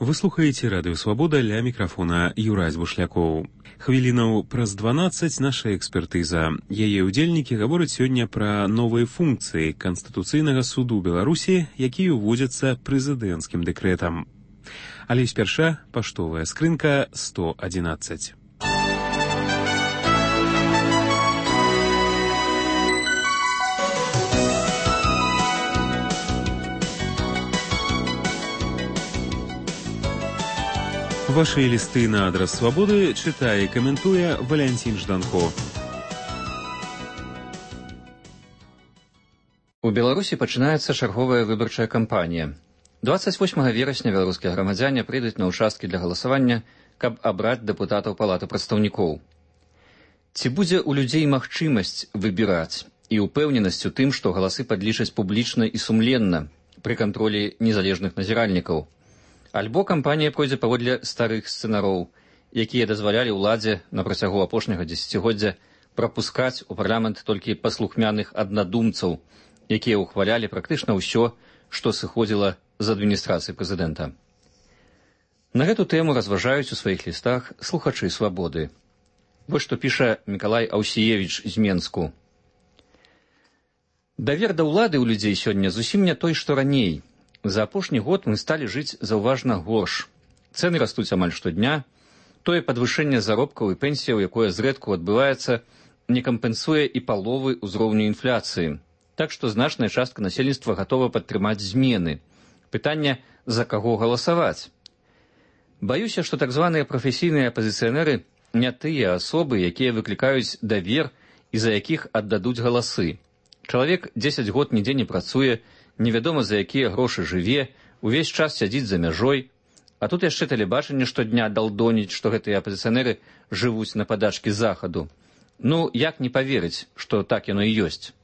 Вы слухаеце радыё Свабода, ля мікрафона Юрась Бушлякоў. Хвілінаў праз 12 наша экспертыза. Яе ўдзельнікі гавораць сёння пра новыя функцыі Канстытуцыйнага суду Беларусі, якія ўводзяцца прэзідэнцкім дэкрэтам. Але спярша паштовая скрынка 111. Ваши листы на адрес Свободы читае і каментуе Валянцін Жданко. У Беларусі пачынаецца чарговая выбарчая кампанія. 28 верасня беларускія грамадзяне прыйдуць на ўчасткі для галасавання, каб абраць дэпутатаў палаты прадстаўнікоў. Ці будзе ў людзей магчымасць выбіраць і ўпэўненасць у тым, што галасы падлічаць публічна і сумленна пры кантролі незалежных назіральнікаў? Альбо кампанія пойдзе паводле старых сцэнароў, якія дазвалялі ўладзе на працягу апошняга дзесяцігоддзя прапускаць у парламент толькі паслухмяных аднадумцаў, якія ўхвалялі практычна ўсё, што сыходзіла з адміністрацыі прэзідэнта. На гэту тэму разважаюць у сваіх лістах слухачы Свабоды. Вось што піша Мікалай Аўсіевіч з Менску. Давер да ўлады ў людзей сёння зусім не той, што раней. За апошні год мы сталі жыць заўважна горш. Цэны растуць амаль штодня. Тое падвышэнне заробкаў і пенсіяў, якое зрэдку адбываецца, не кампенсуе і паловы ўзроўню інфляцыі. Так што значная частка насельніцтва гатова падтрымаць змены. Пытанне, за каго галасаваць. Баюся, што так званыя прафесійныя апазіцыянеры не тыя асобы, якія выклікаюць давер і за якіх аддадуць галасы. Чалавек 10 год нідзе не працуе, невядома за якія грошы жыве, увесь час сядзіць за мяжой, а тут яшчэ тэлебачанне штодня далдоніць, што гэтыя апазіцыянеры жывуць на падачкі захаду. Ну, як не паверыць, што так яно і ёсць?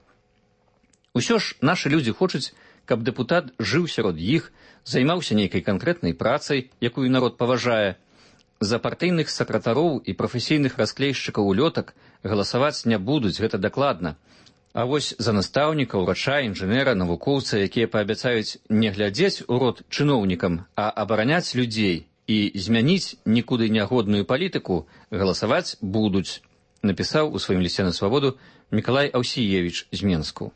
Усё ж нашы людзі хочуць, каб дэпутат жыў сярод іх, займаўся нейкай канкрэтнай працай, якую народ паважае. За партыйных сакратароў і прафесійных расклейшчыкаў улётак галасаваць не будуць, гэта дакладна. А вось за настаўніка, ўрача, інжынера, навукоўца, якія паабяцаюць не глядзець у рот чыноўнікам, а абараняць людзей і змяніць нікуды нягодную палітыку, галасаваць будуць, напісаў у сваім лісце на Свабоду Мікалай Аўсіевіч з Менску.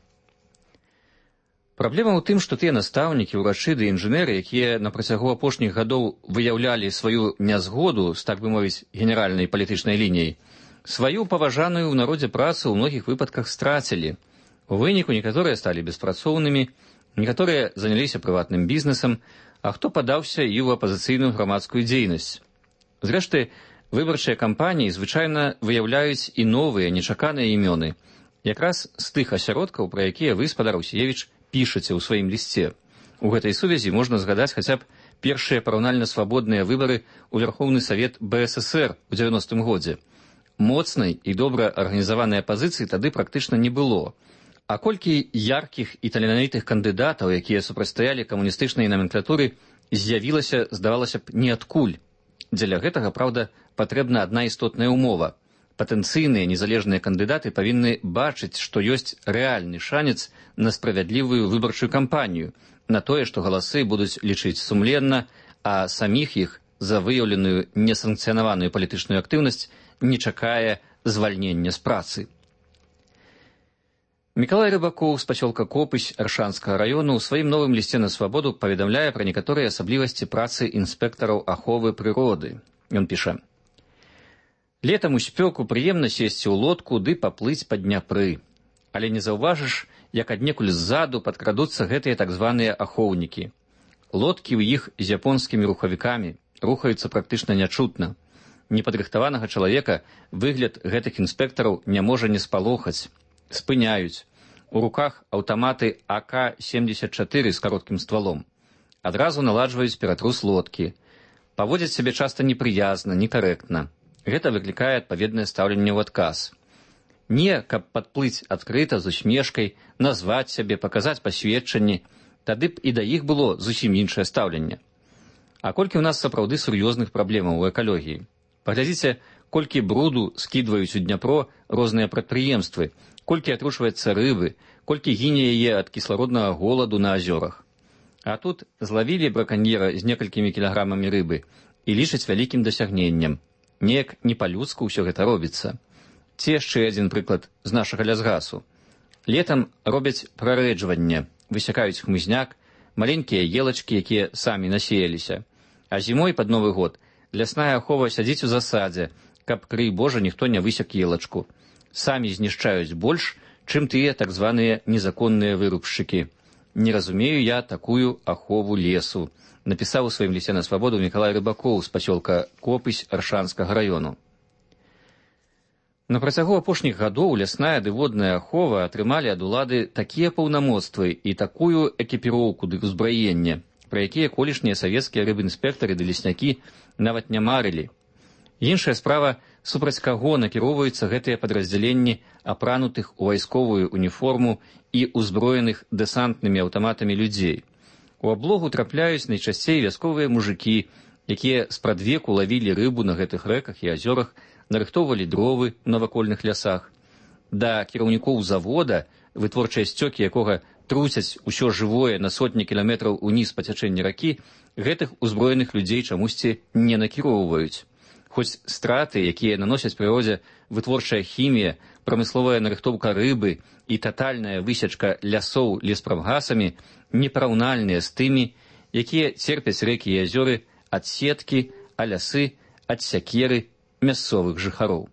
Праблема ў тым, што тыя настаўнікі, ўрачы ды інжынеры, якія на працягу апошніх гадоў выяўлялі сваю нязгоду з, так бы мовіць, генеральнай палітычнай лініяй, сваю паважаную ў народзе працу ў многіх выпадках страцілі. У выніку некаторыя сталі беспрацоўнымі, некаторыя заняліся прыватным бізнесам, а хто падаўся і ў апазіцыйную грамадскую дзейнасць. Зрэшты, выбарчыя кампаніі звычайна выяўляюць і новыя, нечаканыя імёны, якраз з тых асяродкаў, пра якія вы, спадар Аўсіевіч, пішаце ў сваім лісце. У гэтай сувязі можна згадаць хаця б першыя параўнальна свабодныя выбары ў Верхоўны Савет БССР у 90-м годзе. Моцнай і добра арганізаванай апазіцыі тады практычна не было. А колькі яркіх і таленавітых кандыдатаў, якія супрацьстаялі камуністычнай наменклатуры, з'явілася, здавалася б, ніадкуль. Дзеля гэтага, праўда, патрэбна адна істотная ўмова. Патэнцыйныя незалежныя кандыдаты павінны бачыць, што ёсць рэальны шанец на справядлівую выбарчую кампанію, на тое, што галасы будуць лічыць сумленна, а саміх іх за выяўленую несанкцыянаваную палітычную актыўнасць не чакае звальнення з працы. Мікалай Рыбакоў з пасёлка Копысь Аршанскага раёну ў сваім новым лісце на Свабоду паведамляе пра некаторыя асаблівасці працы інспектараў аховы прыроды. Ён піша: «Летам у спёку прыемна сесці ў лодку ды паплыць па Дняпры. Але не заўважыш, як аднекуль ззаду падкрадуцца гэтыя так званыя ахоўнікі. Лодкі ў іх з японскімі рухавікамі рухаюцца практычна нячутна. Непадрыхтаванага чалавека выгляд гэтых інспектараў не можа не спалохаць. Спыняюць. У руках аўтаматы АК-74 з кароткім ствалом. Адразу наладжваюць ператрус лодкі. Паводзяць сябе часта непрыязна, некарэктна. Гэта выклікае адпаведнае стаўленне ў адказ. Не, каб падплыць адкрыта, з усмешкай, назваць сябе, паказаць пасведчанні, тады б і да іх было зусім іншае стаўленне. А колькі ў нас сапраўды сур'ёзных праблемаў у экалогіі? Паглядзіце, колькі бруду скідваюць у Дняпро розныя прадпрыемствы, колькі атручваецца рыбы, колькі гіне яе ад кіслароднага голаду на азёрах. А тут злавілі браканьера з некалькімі кілаграмамі рыбы і лічаць вялікім дасягненнем. Неяк не па-людску ўсё гэта робіцца. Ці яшчэ адзін прыклад з нашага лясгасу. Летам робяць прарэджванне, высякаюць хмызняк, маленькія елачкі, якія самі насеяліся. А зімой пад Новы год лясная ахова сядзіць у засадзе, каб, крый Божа, ніхто не высек елачку. Самі знішчаюць больш, чым тыя так званыя незаконныя вырубшчыкі. Не разумею я такую ахову лесу, напісаў у сваім лісце на свабоду Мікалай Рыбакоў з пасёлка Копысь Аршанскага раёну. На працягу апошніх гадоў лясная ды водная ахова атрымалі ад улады такія паўнамоцтвы і такую экіпіроўку ды ўзбраенне, пра якія колішнія савецкія рыбінспектары ды леснякі нават не марылі. Іншая справа, супраць каго накіроўваюцца гэтыя падраздзяленні апранутых у вайсковую уніформу і ўзброеных дэсантнымі аўтаматамі людзей. У аблогу трапляюць найчасцей вясковыя мужыкі, якія спрадвеку лавілі рыбу на гэтых рэках і азёрах, нарыхтоўвалі дровы ў навакольных лясах. Да кіраўнікоў завода, вытворчыя сцёкі якога труцяць усё жывое на сотні кіламетраў уніз па цячэнні ракі, гэтых узброеных людзей чамусьці не накіроўваюць. Хоць страты, якія наносяць прыродзе вытворчая хімія, прамысловая нарыхтоўка рыбы і татальная высечка лясоў леспрамгасамі непараўнальныя з тымі, якія церпяць рэкі і азёры ад сеткі, а лясы ад сякеры мясцовых жыхароў.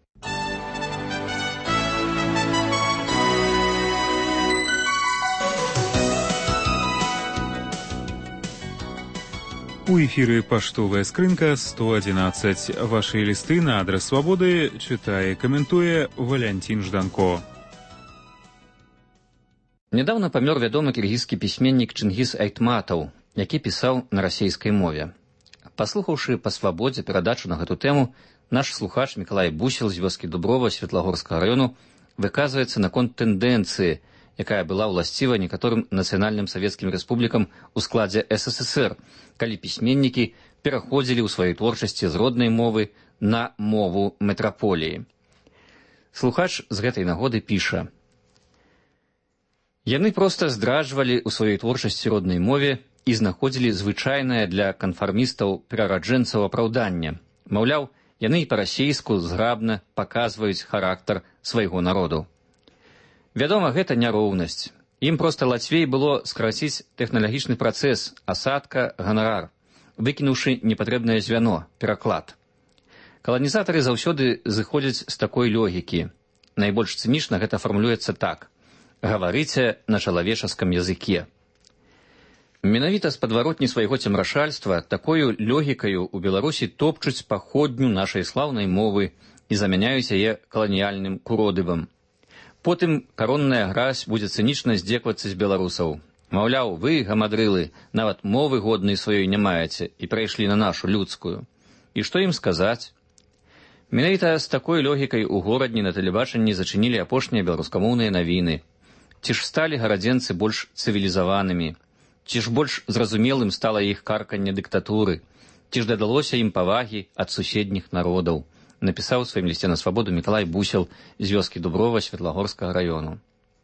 У эфіры паштовая скрынка 111. Вашы лісты на адрас свабоды чытае, каментуе Валянцін Жданко. Нядаўна памёр вядомы кіргізскі пісьменнік Чингіз Айтматаў, які пісаў на расейскай мове. Паслухаўшы па свабодзе перадачу на гэту тэму, наш слухач Мікалай Бусел з вёскі Дуброва Светлагорскага раёну выказваецца наконт тэндэнцыі, якая была ўласціва некаторым нацыянальным савецкім рэспублікам у складзе СССР, калі пісьменнікі пераходзілі ў сваёй творчасці з роднай мовы на мову метраполіі. Слухач з гэтай нагоды піша: «Яны проста здраджвалі ў сваёй творчасці роднай мове і знаходзілі звычайнае для канфармістаў перараджэнцаў апраўданне. Маўляў, яны і па-расейску зграбна паказваюць характар свайго народу. Вядома, гэта няроўнасць. Ім проста лацвей было скраціць тэхналагічны працэс, асадка, ганарар, выкінуўшы непатрэбнае звяно, пераклад. Каланізатары заўсёды зыходзяць з такой логікі. Найбольш цынічна гэта фармулюецца так: гаварыце на чалавечаскам языке». Менавіта з падваротні свайго цемрашальства такою логікаю у Беларусі топчуць паходню нашай слаўнай мовы і замяняюць яе каланіяльным куродывам. Потым каронная гразь будзе цынічна здзеквацца з беларусаў. Маўляў, вы, гамадрылы, нават мовы годнай сваёй не маеце і прайшлі на нашу людскую. І што ім сказаць? Менавіта з такой логікай у горадні на тэлебачанні зачынілі апошнія беларускамоўныя навіны. Ці ж сталі гарадзенцы больш цывілізаванымі? Ці ж больш зразумелым стала іх карканне дыктатуры? Ці ж дадалося ім павагі ад суседніх народаў? Напісаў у сваім лісце на свабоду Мікалай Бусел з вёскі Дуброва Светлагорскага раёну.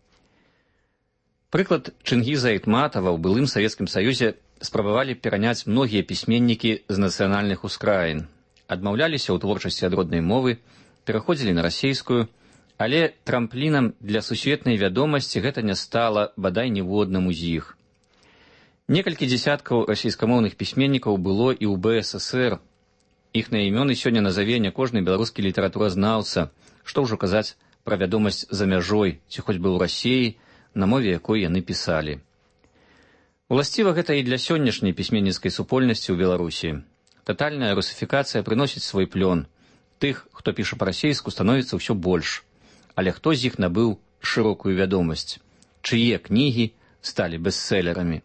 Прыклад Чингіза Айтматава ў былым Савецкім Саюзе спрабавалі пераняць многія пісьменнікі з нацыянальных ускраін. Адмаўляліся ў творчасці ад роднай мовы, пераходзілі на расейскую, але трамплінам для сусветнай вядомасці гэта не стала бадай ніводнаму з іх. Некалькі дзесяткаў расійскамоўных пісьменнікаў было і ў БССР. Іхныя імёны сёння назаве не кожны беларускі літаратуразнаўца, што ўжо казаць пра вядомасць за мяжой, ці хоць бы ў Расіі, на мове якой яны пісалі. Уласціва гэта і для сённяшняй пісьменніцкай супольнасці ў Беларусі. Татальная русіфікацыя прыносіць свой плён. Тых, хто піша па-расейску, становіцца ўсё больш. Але хто з іх набыў шырокую вядомасць? Чые кнігі сталі бестселерамі?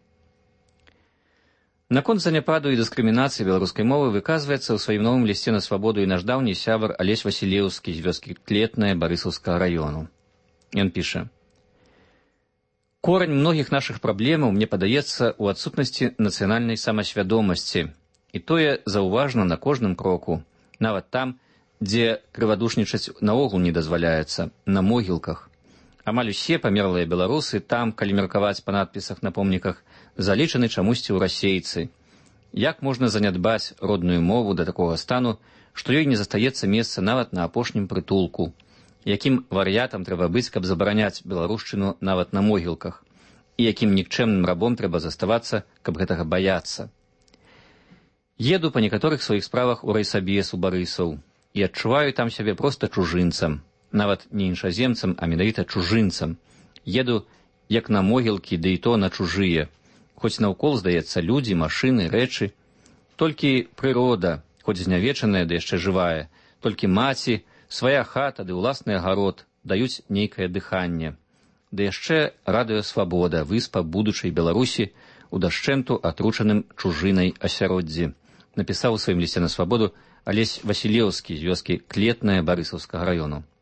Наконт заняпаду і дыскрымінацыі беларускай мовы выказваецца ў сваім новым лісце на свабоду і наш даўні сябар Алесь Васілеўскі з вёскі Клетная Барысаўскага раёну. Ён піша: «Корань многіх нашых праблемаў, мне падаецца, у адсутнасці нацыянальнай самасвядомасці. І тое заўважна на кожным кроку, нават там, дзе крывадушнічаць наогул не дазваляецца, на могілках. Амаль усе памерлыя беларусы там, калі меркаваць па надпісах на помніках, залічаны чамусьці ў расейцы. Як можна занядбаць родную мову да такога стану, што ёй не застаецца месца нават на апошнім прытулку? Якім вар'ятам трэба быць, каб забараняць беларушчыну нават на могілках? І якім нікчэмным рабом трэба заставацца, каб гэтага баяцца? Еду па некаторых сваіх справах у райсабес у Барысаў і адчуваю там сябе проста чужынцам, нават не іншаземцам, а менавіта чужынцам. Еду як на могілкі, ды і то на чужыя. Хоць наўкол, здаецца, людзі, машыны, рэчы. Толькі прырода, хоць знявечаная, ды яшчэ жывая, толькі маці, свая хата ды ўласны агарод даюць нейкае дыханне. Ды яшчэ радыёсвабода, выспа будучай Беларусі у дашчэнту атручаным чужынай асяроддзі, напісаў у сваім лісце на свабоду Алесь Васілеўскі з вёскі Клетная Барысаўскага раёну.